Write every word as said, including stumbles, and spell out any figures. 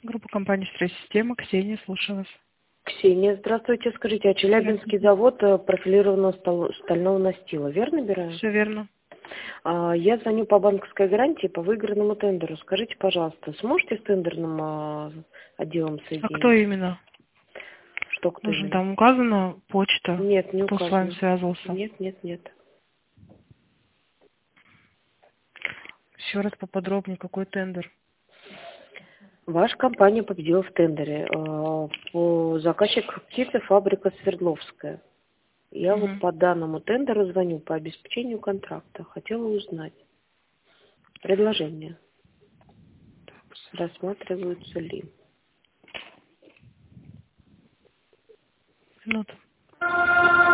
Группа компании «Стройсистема». Ксения, слушаю вас. Ксения, здравствуйте. Скажите, а Челябинский завод э, профилированного стал- стального настила, верно набираю? Все верно. А, я звоню по банковской гарантии по выигранному тендеру. Скажите, пожалуйста, сможете с тендерным а, отделом А кто соединить? именно? Что кто Нужно именно? там указана почта, Нет, не кто с вами указано. связывался. Нет, нет, нет. Еще раз поподробнее, какой тендер. Ваша компания победила в тендере. А, по заказчик птицы фабрика Свердловская. Я вот Угу. по данному тендеру звоню по обеспечению контракта. Хотела узнать предложение. Рассматриваются ли? Минуту.